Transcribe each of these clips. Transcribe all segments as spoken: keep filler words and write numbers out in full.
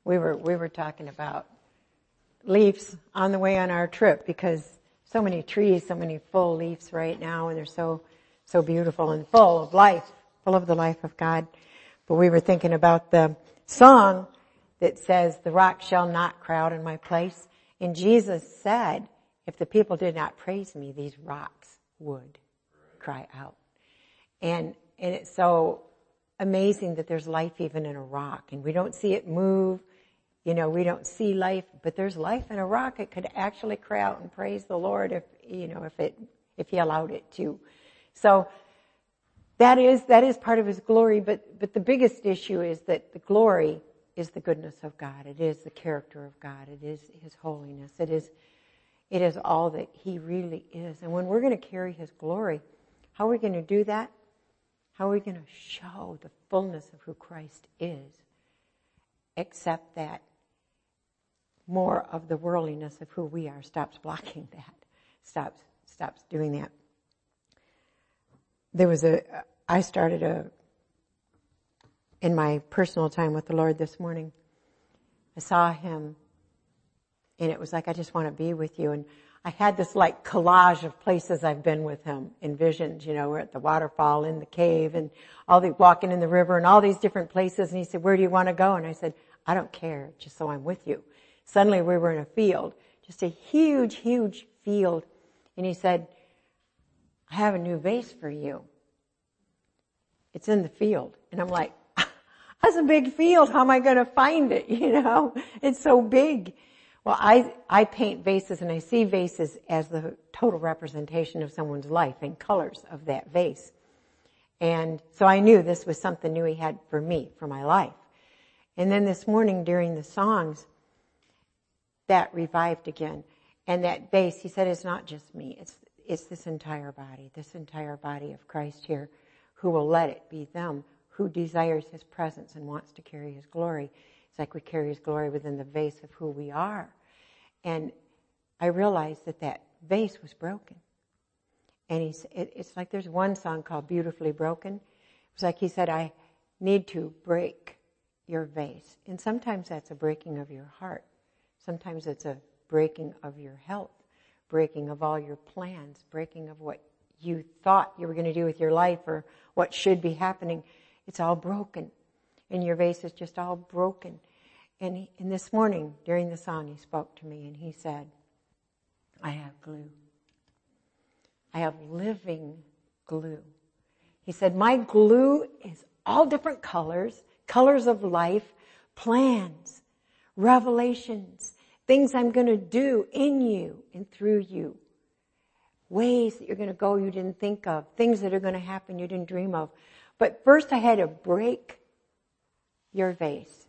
we were we were talking about leaves on the way on our trip, because so many trees, so many full leaves right now, and they're so so beautiful and full of life, full of the life of God. But we were thinking about the song that says, "The rock shall not crowd in my place." And Jesus said, if the people did not praise me, these rocks would cry out. And and it's so amazing that there's life even in a rock, and we don't see it move. You know, we don't see life, but there's life in a rock. It could actually cry out and praise the Lord if, you know, if it, if He allowed it to. So that is, that is part of His glory, but, but the biggest issue is that the glory is the goodness of God. It is the character of God. It is His holiness. It is, it is all that He really is. And when we're going to carry His glory, how are we going to do that? How are we going to show the fullness of who Christ is? Except that more of the worldliness of who we are stops blocking that, stops stops doing that. There was a, I started a, in my personal time with the Lord this morning, I saw Him, and it was like, I just want to be with you. And I had this like collage of places I've been with Him in visions. You know, we're at the waterfall, in the cave, and all the walking in the river, and all these different places. And He said, "Where do you want to go?" And I said, "I don't care, just so I'm with you." Suddenly we were in a field, just a huge, huge field. And He said, "I have a new vase for you. It's in the field." And I'm like, that's a big field. How am I going to find it? You know, it's so big. Well, I, I paint vases, and I see vases as the total representation of someone's life and colors of that vase. And so I knew this was something new He had for me, for my life. And then this morning during the songs, that revived again. And that vase, He said, it's not just me. It's, it's this entire body, this entire body of Christ here, who will let it be them, who desires His presence and wants to carry His glory. It's like we carry His glory within the vase of who we are. And I realized that that vase was broken. And he's, it, it's like there's one song called "Beautifully Broken." It was like He said, I need to break your vase. And sometimes that's a breaking of your heart. Sometimes it's a breaking of your health, breaking of all your plans, breaking of what you thought you were going to do with your life or what should be happening. It's all broken. And your vase is just all broken. And, he, and this morning, during the song, He spoke to me and He said, "I have glue. I have living glue." He said, "My glue is all different colors, colors of life, plans, revelations, things I'm going to do in you and through you, ways that you're going to go you didn't think of, things that are going to happen you didn't dream of. But first I had to break your vase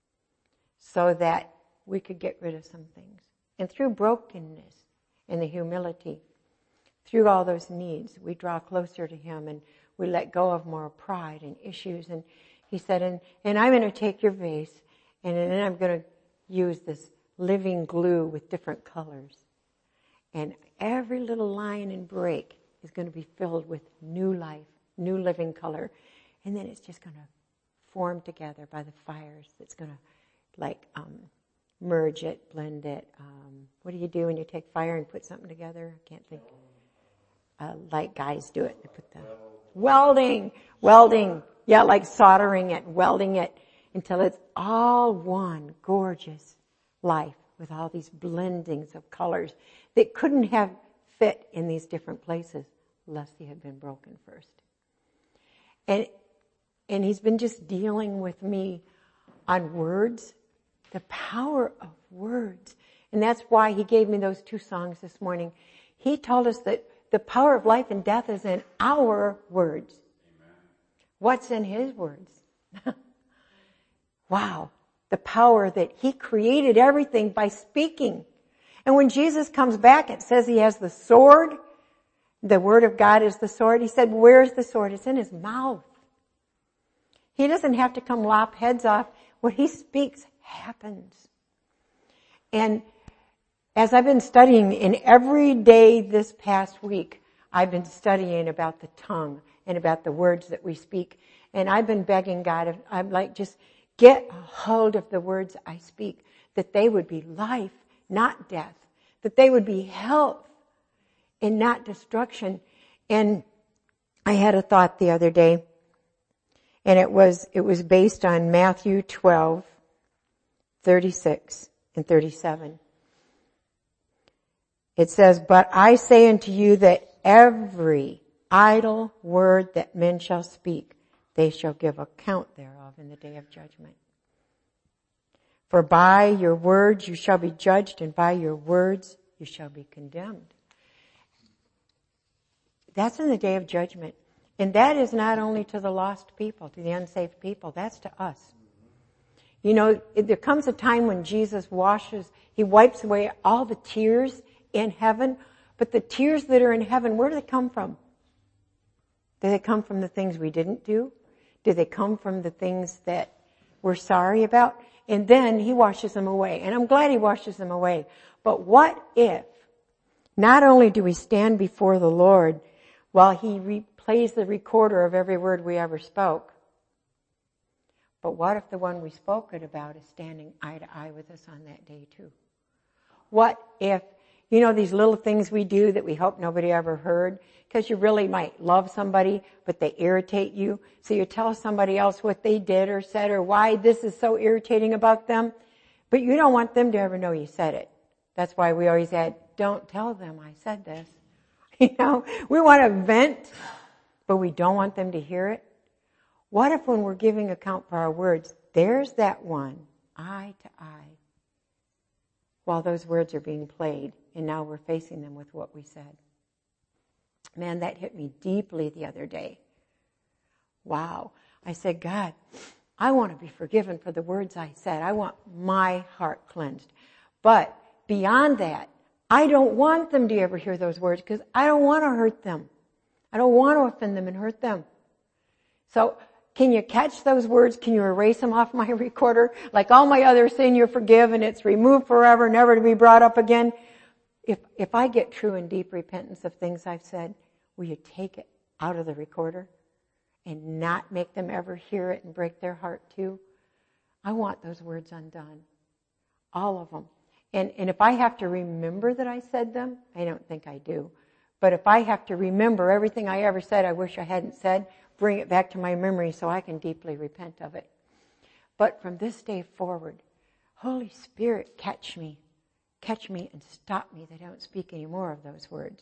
so that we could get rid of some things. And through brokenness and the humility, through all those needs, we draw closer to Him and we let go of more pride and issues." And He said, and, and I'm going to take your vase, and then I'm going to use this living glue with different colors. And every little line and break is going to be filled with new life, new living color. And then it's just going to form together by the fires. It's going to like um, merge it, blend it. Um, what do you do when you take fire and put something together? I can't think. Uh, like guys do it. They put the welding, welding. Yeah, like soldering it, welding it until it's all one gorgeous life with all these blendings of colors that couldn't have fit in these different places unless they had been broken first. And and He's been just dealing with me on words, the power of words. And that's why He gave me those two songs this morning. He told us that the power of life and death is in our words. Amen. What's in His words? Wow. The power that He created everything by speaking. And when Jesus comes back, it says He has the sword. The Word of God is the sword. He said, where's the sword? It's in His mouth. He doesn't have to come lop heads off. What He speaks happens. And as I've been studying in every day this past week, I've been studying about the tongue and about the words that we speak. And I've been begging God, I'm like, just get a hold of the words I speak, that they would be life, not death, that they would be health and not destruction. And I had a thought the other day, and it was, it was based on Matthew twelve, thirty-six and thirty-seven. It says, but I say unto you that every idle word that men shall speak, they shall give account thereof in the day of judgment. For by your words you shall be judged, and by your words you shall be condemned. That's in the day of judgment. And that is not only to the lost people, to the unsaved people, that's to us. You know, there comes a time when Jesus washes, He wipes away all the tears in heaven, but the tears that are in heaven, where do they come from? Do they come from the things we didn't do? Do they come from the things that we're sorry about? And then He washes them away. And I'm glad He washes them away. But what if not only do we stand before the Lord while He re- plays the recorder of every word we ever spoke, but what if the one we spoke it about is standing eye to eye with us on that day too? What if, you know, these little things we do that we hope nobody ever heard, because you really might love somebody, but they irritate you. So you tell somebody else what they did or said or why this is so irritating about them, but you don't want them to ever know you said it. That's why we always add, don't tell them I said this. You know, we want to vent, but we don't want them to hear it. What if when we're giving account for our words, there's that one, eye to eye, while those words are being played, and now we're facing them with what we said? Man, that hit me deeply the other day. Wow. I said, God, I want to be forgiven for the words I said. I want my heart cleansed. But beyond that, I don't want them to ever hear those words because I don't want to hurt them. I don't want to offend them and hurt them. So can you catch those words? Can you erase them off my recorder? Like all my other sin, you forgive and it's removed forever, never to be brought up again. If, if I get true and deep repentance of things I've said, will you take it out of the recorder and not make them ever hear it and break their heart too? I want those words undone. All of them. And, and if I have to remember that I said them, I don't think I do. But if I have to remember everything I ever said I wish I hadn't said, bring it back to my memory so I can deeply repent of it. But from this day forward, Holy Spirit, catch me. Catch me and stop me that I don't speak any more of those words.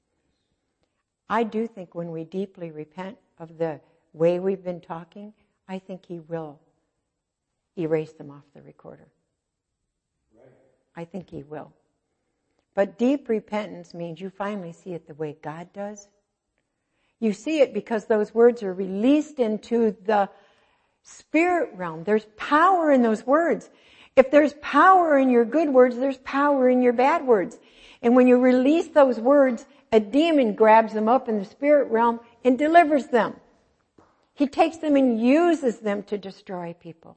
I do think when we deeply repent of the way we've been talking, I think He will erase them off the recorder. Right. I think He will. But deep repentance means you finally see it the way God does. You see it because those words are released into the spirit realm. There's power in those words. If there's power in your good words, there's power in your bad words. And when you release those words, a demon grabs them up in the spirit realm and delivers them. He takes them and uses them to destroy people.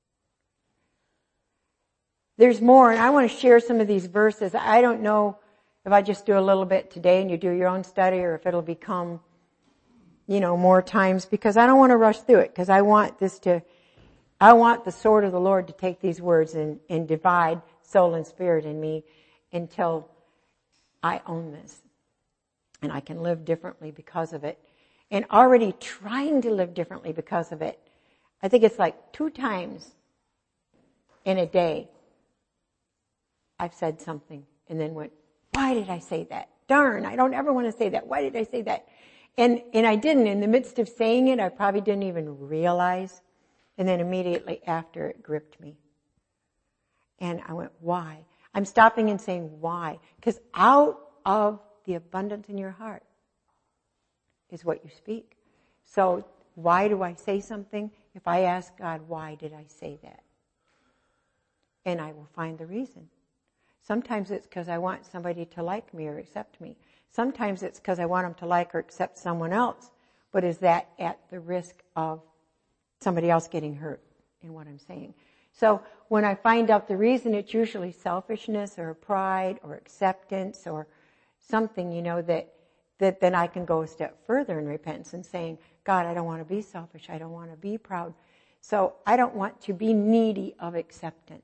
There's more, and I want to share some of these verses. I don't know if I just do a little bit today and you do your own study, or if it'll become, you know, more times, because I don't want to rush through it, because I want this to, I want the sword of the Lord to take these words and, and divide soul and spirit in me until I own this. And I can live differently because of it. And already trying to live differently because of it. I think it's like two times in a day I've said something and then went, why did I say that? Darn, I don't ever want to say that. Why did I say that? And, and I didn't. In the midst of saying it, I probably didn't even realize. And then immediately after, it gripped me. And I went, why? I'm stopping and saying, why? Because out of the abundance in your heart is what you speak. So why do I say something? If I ask God, why did I say that? And I will find the reason. Sometimes it's because I want somebody to like me or accept me. Sometimes it's because I want them to like or accept someone else. But is that at the risk of somebody else getting hurt in what I'm saying? So when I find out the reason, it's usually selfishness or pride or acceptance or something, you know, that, that then I can go a step further in repentance and saying, God, I don't want to be selfish. I don't want to be proud. So I don't want to be needy of acceptance.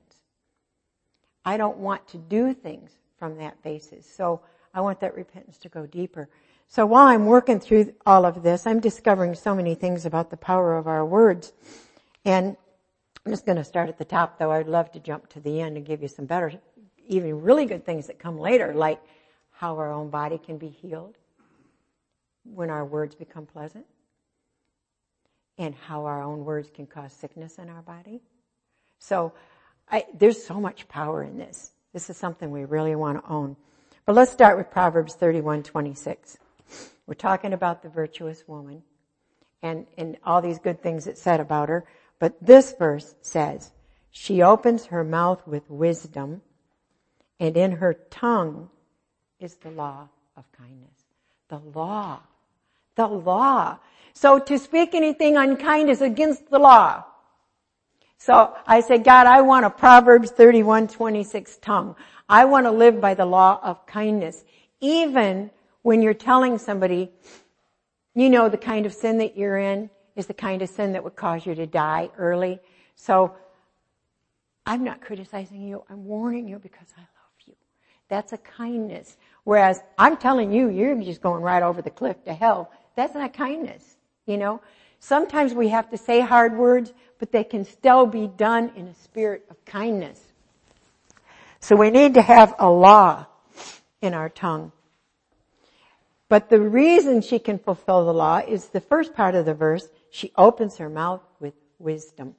I don't want to do things from that basis. So I want that repentance to go deeper. So while I'm working through all of this, I'm discovering so many things about the power of our words. And I'm just going to start at the top, though. I'd love to jump to the end and give you some better, even really good things that come later, like how our own body can be healed when our words become pleasant, and how our own words can cause sickness in our body. So I, there's so much power in this. This is something we really want to own. But let's start with Proverbs thirty-one twenty-six. We're talking about the virtuous woman and, and all these good things it said about her. But this verse says, she opens her mouth with wisdom, and in her tongue is the law of kindness. The law. The law. So to speak anything unkind is against the law. So I say, God, I want a Proverbs thirty-one twenty-six tongue. I want to live by the law of kindness. Even when you're telling somebody, you know, the kind of sin that you're in is the kind of sin that would cause you to die early. So I'm not criticizing you. I'm warning you because I love you. That's a kindness. Whereas I'm telling you, you're just going right over the cliff to hell. That's not kindness, you know. Sometimes we have to say hard words, but they can still be done in a spirit of kindness. So we need to have a law in our tongue. But the reason she can fulfill the law is the first part of the verse. She opens her mouth with wisdom.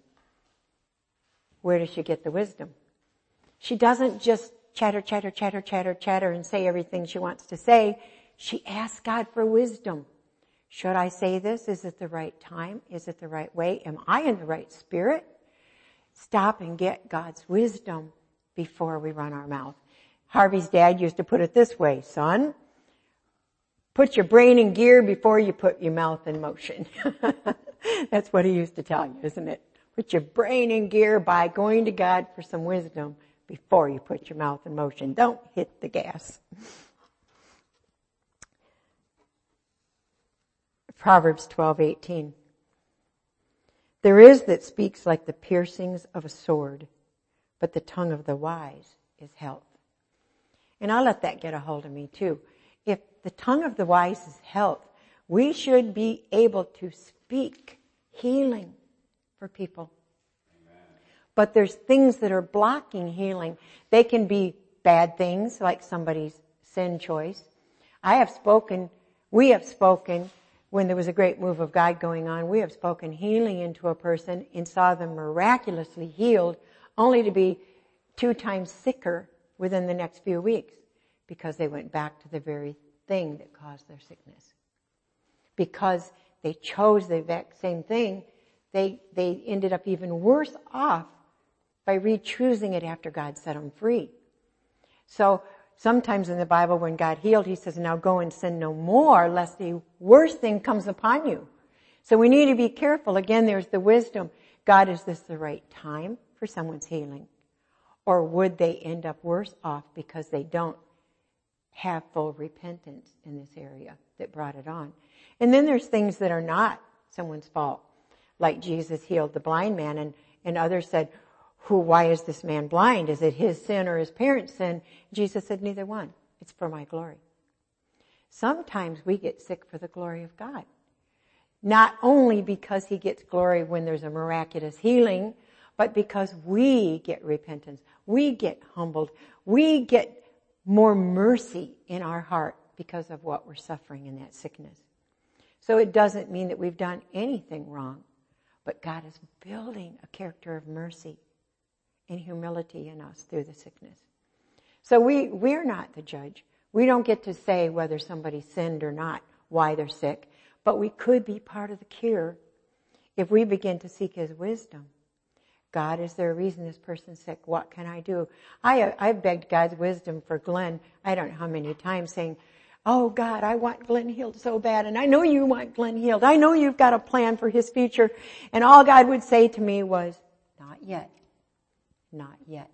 Where does she get the wisdom? She doesn't just chatter, chatter, chatter, chatter, chatter and say everything she wants to say. She asks God for wisdom. Should I say this? Is it the right time? Is it the right way? Am I in the right spirit? Stop and get God's wisdom before we run our mouth. Harvey's dad used to put it this way, son. Put your brain in gear before you put your mouth in motion. That's what he used to tell you, isn't it? Put your brain in gear by going to God for some wisdom before you put your mouth in motion. Don't hit the gas. Proverbs twelve eighteen. There is that speaks like the piercings of a sword, but the tongue of the wise is health. And I'll let that get a hold of me too. If the tongue of the wise is health, we should be able to speak healing for people. Amen. But there's things that are blocking healing. They can be bad things, like somebody's sin choice. I have spoken, we have spoken, when there was a great move of God going on, we have spoken healing into a person and saw them miraculously healed, only to be two times sicker within the next few weeks because they went back to the very thing that caused their sickness. Because they chose the exact same thing, they, they ended up even worse off by re-choosing it after God set them free. So sometimes in the Bible when God healed, he says, now go and sin no more lest the worst thing comes upon you. So we need to be careful. Again, there's the wisdom. God, is this the right time for someone's healing? Or would they end up worse off because they don't have full repentance in this area that brought it on? And then there's things that are not someone's fault. Like Jesus healed the blind man and, and others said, who, why is this man blind? Is it his sin or his parents' sin? Jesus said, neither one. It's for my glory. Sometimes we get sick for the glory of God. Not only because he gets glory when there's a miraculous healing, but because we get repentance. We get humbled. We get more mercy in our heart because of what we're suffering in that sickness. So it doesn't mean that we've done anything wrong, but God is building a character of mercy and humility in us through the sickness. So we, we're not the judge. We don't get to say whether somebody sinned or not, why they're sick, but we could be part of the cure if we begin to seek his wisdom. God, is there a reason this person's sick? What can I do? I, I've begged God's wisdom for Glenn, I don't know how many times, saying, oh God, I want Glenn healed so bad, and I know you want Glenn healed. I know you've got a plan for his future. And all God would say to me was, not yet. Not yet.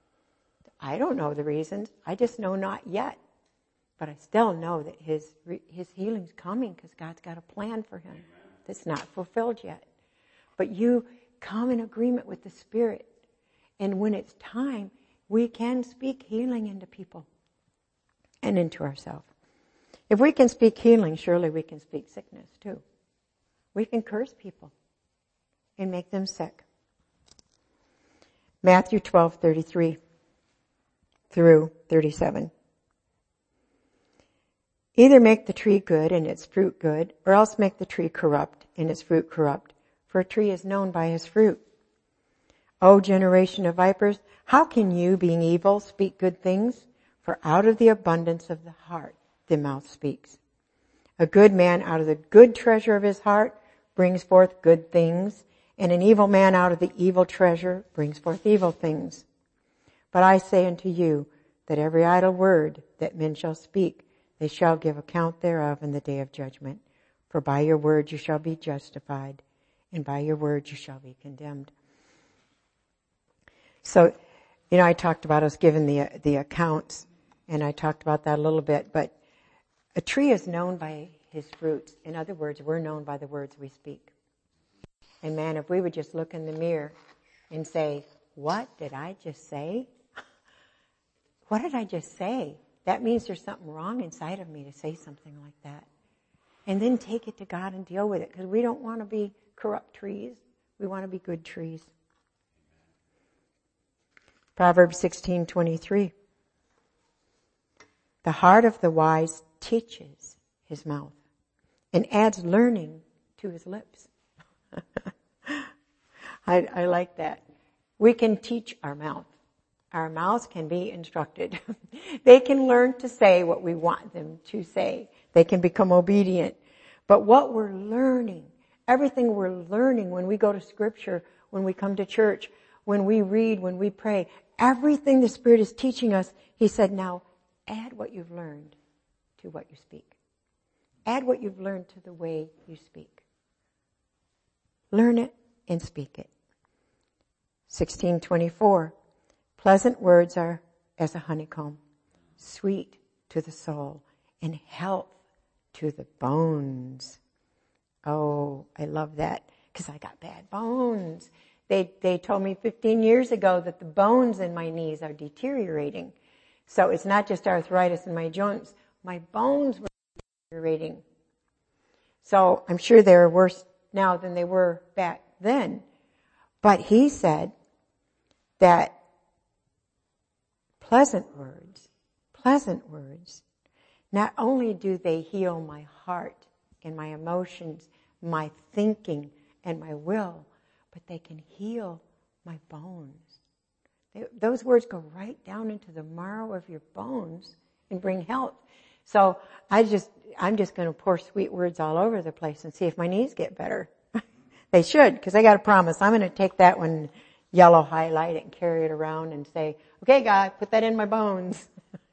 I don't know the reasons. I just know not yet. But I still know that his his healing's coming because God's got a plan for him that's not fulfilled yet. But you come in agreement with the Spirit. And when it's time, we can speak healing into people and into ourselves. If we can speak healing, surely we can speak sickness too. We can curse people and make them sick. Matthew twelve thirty-three through thirty-seven. Either make the tree good and its fruit good, or else make the tree corrupt and its fruit corrupt. For a tree is known by his fruit. O generation of vipers, how can you, being evil, speak good things? For out of the abundance of the heart the mouth speaks. A good man out of the good treasure of his heart brings forth good things, and an evil man out of the evil treasure brings forth evil things. But I say unto you that every idle word that men shall speak, they shall give account thereof in the day of judgment. For by your word you shall be justified, and by your word you shall be condemned. So, you know, I talked about us giving the the accounts, and I talked about that a little bit, but a tree is known by his fruits. In other words, we're known by the words we speak. And man, if we would just look in the mirror and say, what did I just say? What did I just say? That means there's something wrong inside of me to say something like that. And then take it to God and deal with it, because we don't want to be corrupt trees. We want to be good trees. Proverbs sixteen twenty-three. The heart of the wise teaches his mouth and adds learning to his lips. I, I like that. We can teach our mouth. Our mouths can be instructed. They can learn to say what we want them to say. They can become obedient. But what we're learning, everything we're learning when we go to Scripture, when we come to church, when we read, when we pray, everything the Spirit is teaching us, He said, now add what you've learned to what you speak. Add what you've learned to the way you speak. Learn it and speak it. sixteen twenty-four. Pleasant words are as a honeycomb, sweet to the soul, and health to the bones. Oh, I love that, because I got bad bones. They they told me fifteen years ago that the bones in my knees are deteriorating. So it's not just arthritis in my joints. My bones were deteriorating. So I'm sure they're worse now than they were back then. But he said that pleasant words, pleasant words, not only do they heal my heart and my emotions, my thinking and my will, but they can heal my bones. They, those words go right down into the marrow of your bones and bring health. So I just, I'm just going to pour sweet words all over the place and see if my knees get better. They should, because I got a promise. I'm going to take that one, yellow highlight it and carry it around and say, okay, God, put that in my bones.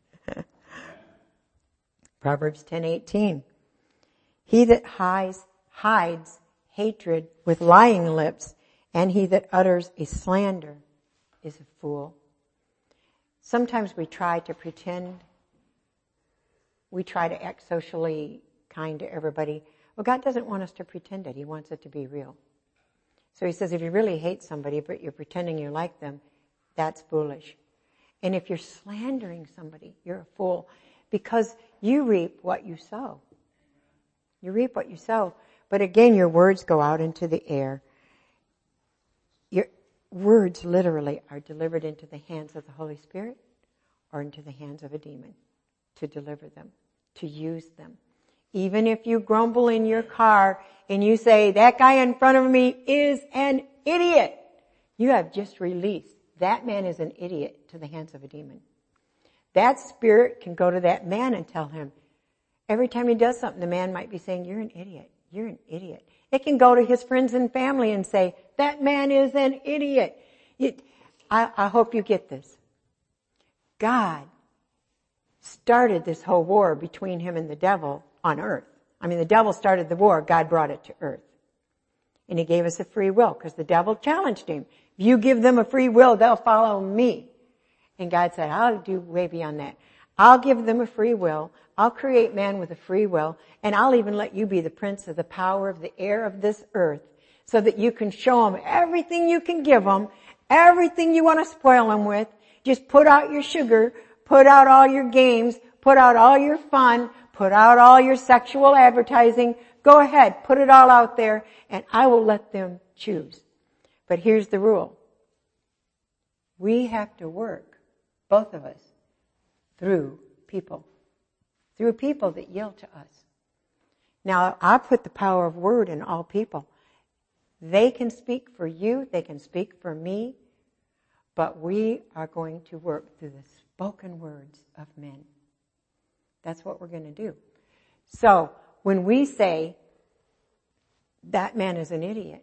Proverbs ten eighteen. He that hides, hides hatred with lying lips, and he that utters a slander is a fool. Sometimes we try to pretend. We try to act socially kind to everybody. Well, God doesn't want us to pretend it. He wants it to be real. So he says if you really hate somebody, but you're pretending you like them, that's foolish. And if you're slandering somebody, you're a fool, because you reap what you sow. You reap what you sow. But again, your words go out into the air. Your words literally are delivered into the hands of the Holy Spirit or into the hands of a demon to deliver them, to use them. Even if you grumble in your car and you say, that guy in front of me is an idiot, you have just released, that man is an idiot, to the hands of a demon. That spirit can go to that man and tell him, every time he does something, the man might be saying, you're an idiot, you're an idiot. It can go to his friends and family and say, that man is an idiot. It, I, I hope you get this. God started this whole war between him and the devil on earth. I mean, the devil started the war, God brought it to earth. And he gave us a free will, because the devil challenged him. If you give them a free will, they'll follow me. And God said, I'll do way beyond that. I'll give them a free will. I'll create man with a free will. And I'll even let you be the prince of the power of the air of this earth, so that you can show them everything you can give them, everything you want to spoil them with. Just put out your sugar, put out all your games, put out all your fun, put out all your sexual advertising. Go ahead, put it all out there, and I will let them choose. But here's the rule. We have to work, both of us, through people. Through people that yield to us. Now, I put the power of word in all people. They can speak for you, they can speak for me, but we are going to work through the spoken words of men. That's what we're going to do. So, when we say, that man is an idiot,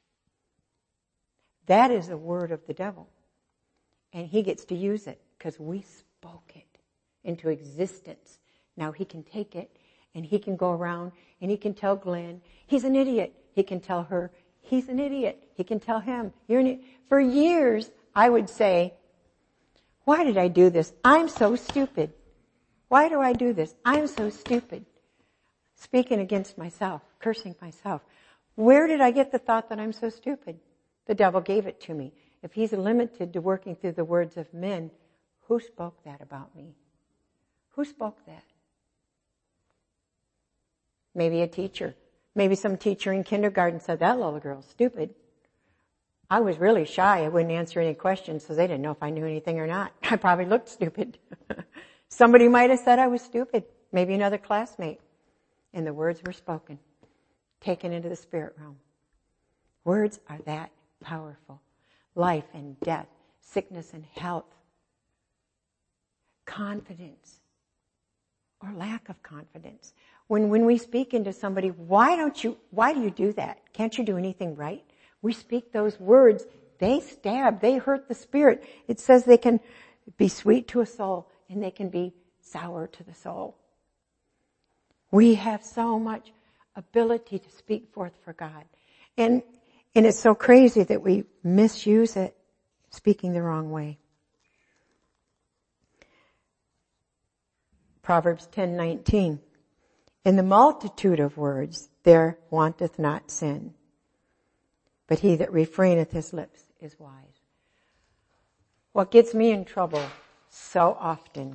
that is a word of the devil. And he gets to use it because we spoke it into existence. Now he can take it and he can go around and he can tell Glenn, he's an idiot. He can tell her, he's an idiot. He can tell him, you're an idiot. For years, I would say, why did I do this? I'm so stupid. Why do I do this? I'm so stupid. Speaking against myself, cursing myself. Where did I get the thought that I'm so stupid? The devil gave it to me. If he's limited to working through the words of men, who spoke that about me? Who spoke that? Maybe a teacher. Maybe some teacher in kindergarten said, that little girl's stupid. I was really shy. I wouldn't answer any questions, so they didn't know if I knew anything or not. I probably looked stupid. Somebody might have said I was stupid. Maybe another classmate. And the words were spoken, taken into the spirit realm. Words are that powerful. Life and death, sickness and health, confidence or lack of confidence. When, when we speak into somebody, why don't you, why do you do that? Can't you do anything right? We speak those words, they stab, they hurt the spirit. It says they can be sweet to a soul and they can be sour to the soul. We have so much ability to speak forth for God. And, and it's so crazy that we misuse it, speaking the wrong way. Proverbs ten nineteen. In the multitude of words there wanteth not sin, but he that refraineth his lips is wise. What gets me in trouble so often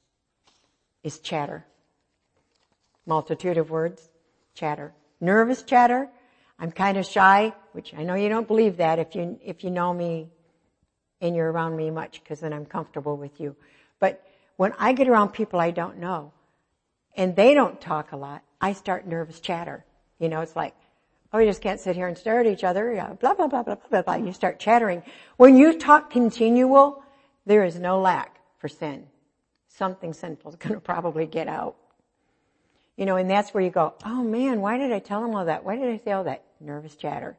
is chatter. Multitude of words, chatter. Nervous chatter. I'm kind of shy, which I know you don't believe that if you, if you know me and you're around me much, because then I'm comfortable with you. But when I get around people I don't know and they don't talk a lot, I start nervous chatter. You know, it's like, oh, we just can't sit here and stare at each other. Yeah, blah, blah, blah, blah, blah, blah. You start chattering. When you talk continual, there is no lack for sin. Something sinful is going to probably get out. You know, and that's where you go, oh man, why did I tell them all that? Why did I say all that? Nervous chatter.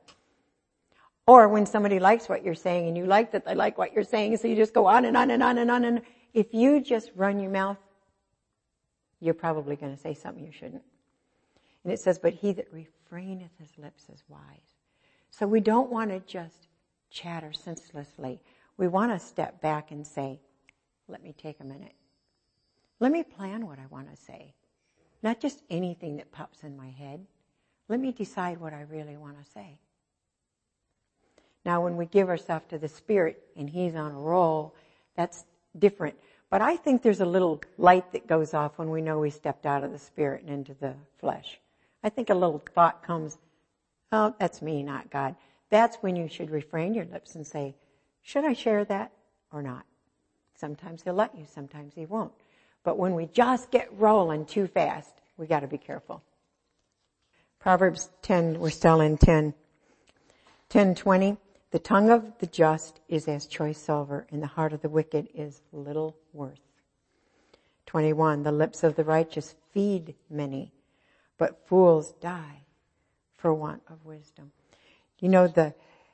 Or when somebody likes what you're saying and you like that they like what you're saying, so you just go on and on and on and on. And if you just run your mouth, you're probably going to say something you shouldn't. And it says, but he that refraineth his lips is wise. So we don't want to just chatter senselessly. We want to step back and say, let me take a minute. Let me plan what I want to say. Not just anything that pops in my head. Let me decide what I really want to say. Now, when we give ourselves to the Spirit and He's on a roll, that's different. But I think there's a little light that goes off when we know we stepped out of the Spirit and into the flesh. I think a little thought comes, oh, that's me, not God. That's when you should refrain your lips and say, should I share that or not? Sometimes He'll let you, sometimes He won't. But when we just get rolling too fast, we got to be careful. Proverbs ten, we're still in ten. ten twenty, the tongue of the just is as choice silver, and the heart of the wicked is little worth. twenty-one, the lips of the righteous feed many, but fools die for want of wisdom. You know, the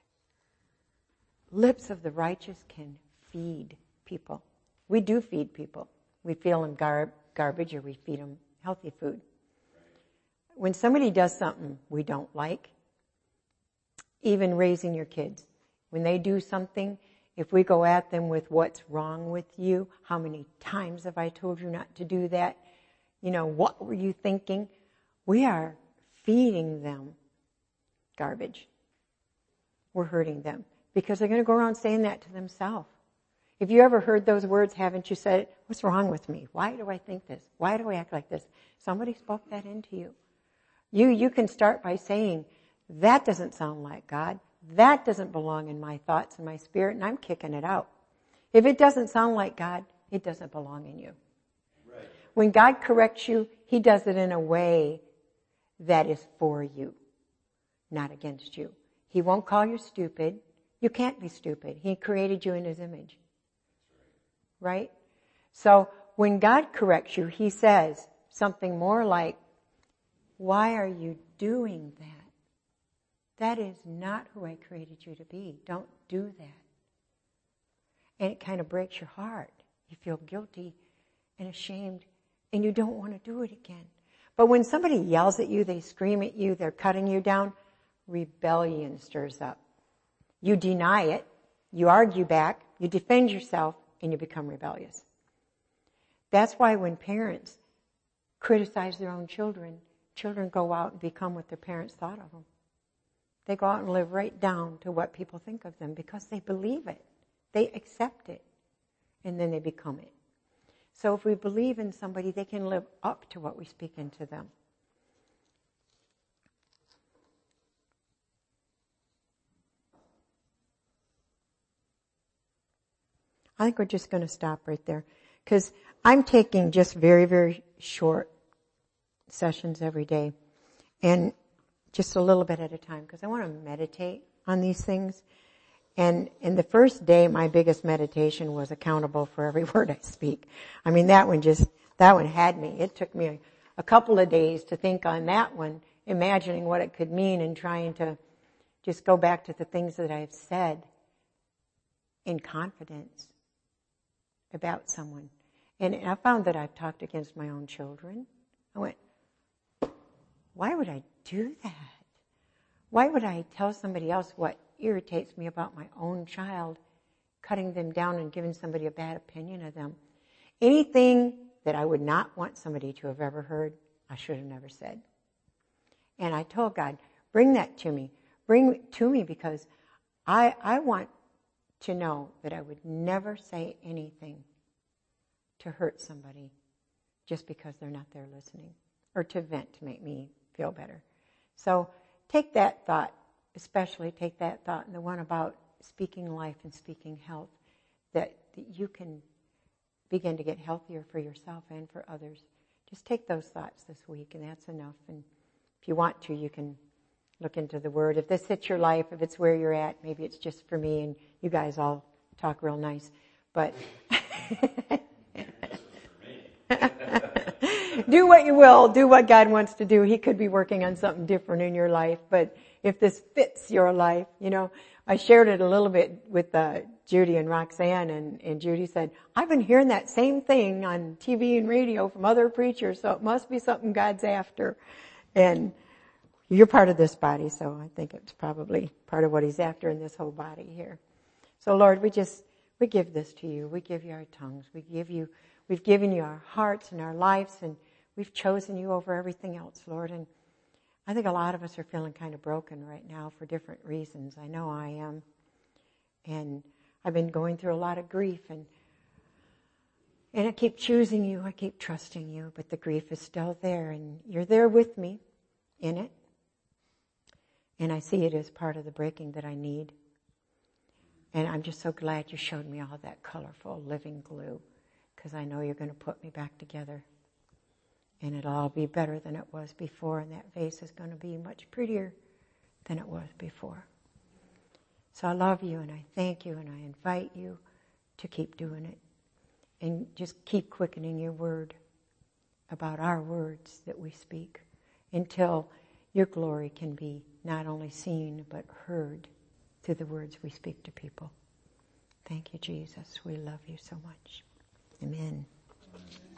lips of the righteous can feed people. We do feed people. We feed them gar- garbage or we feed them healthy food. When somebody does something we don't like, even raising your kids, when they do something, if we go at them with what's wrong with you, how many times have I told you not to do that? You know, what were you thinking? We are feeding them garbage. we're hurting them. Because they're going to go around saying that to themselves. If you ever heard those words, haven't you said, what's wrong with me? Why do I think this? Why do I act like this? Somebody spoke that into you. You, you can start by saying, that doesn't sound like God. That doesn't belong in my thoughts and my spirit, and I'm kicking it out. If it doesn't sound like God, it doesn't belong in you. Right. When God corrects you, He does it in a way that is for you, not against you. He won't call you stupid. You can't be stupid. He created you in His image. Right? So when God corrects you, He says something more like, why are you doing that? That is not who I created you to be. Don't do that. And it kind of breaks your heart. You feel guilty and ashamed, and you don't want to do it again. But when somebody yells at you, they scream at you, they're cutting you down, rebellion stirs up. You deny it, you argue back, you defend yourself, and you become rebellious. That's why when parents criticize their own children, children go out and become what their parents thought of them. They go out and live right down to what people think of them because they believe it. They accept it. And then they become it. So if we believe in somebody, they can live up to what we speak into them. I think we're just going to stop right there. Because I'm taking just very, very short sessions every day. And just a little bit at a time. Because I want to meditate on these things. And in the first day, my biggest meditation was accountable for every word I speak. I mean, that one just, that one had me. It took me a, a couple of days to think on that one, imagining what it could mean and trying to just go back to the things that I've said in confidence about someone. And I found that I've talked against my own children. I went, why would I do that? Why would I tell somebody else what irritates me about my own child, cutting them down and giving somebody a bad opinion of them? Anything that I would not want somebody to have ever heard, I should have never said. And I told God, bring that to me. Bring it to me because I, I want to know that I would never say anything to hurt somebody just because they're not there listening or to vent to make me feel better. So take that thought, especially take that thought and the one about speaking life and speaking health, that, that you can begin to get healthier for yourself and for others. Just take those thoughts this week, and that's enough. And if you want to, you can look into the Word. If this hits your life, if it's where you're at, maybe it's just for me, and you guys all talk real nice. But do what you will. Do what God wants to do. He could be working on something different in your life. But if this fits your life, you know, I shared it a little bit with uh, Judy and Roxanne, and, and Judy said, I've been hearing that same thing on T V and radio from other preachers, so it must be something God's after. And you're part of this body, so I think it's probably part of what He's after in this whole body here. So Lord, we just, we give this to you. We give you our tongues. We give you, we've given you our hearts and our lives, and we've chosen you over everything else, Lord. And I think a lot of us are feeling kind of broken right now for different reasons. I know I am. And I've been going through a lot of grief, and and I keep choosing you. I keep trusting you, but the grief is still there, and you're there with me in it. And I see it as part of the breaking that I need. And I'm just so glad you showed me all that colorful living glue, because I know you're going to put me back together. And it'll all be better than it was before, and that vase is going to be much prettier than it was before. So I love you, and I thank you, and I invite you to keep doing it. And just keep quickening your word about our words that we speak until your glory can be not only seen but heard through the words we speak to people. Thank you, Jesus. We love you so much. Amen.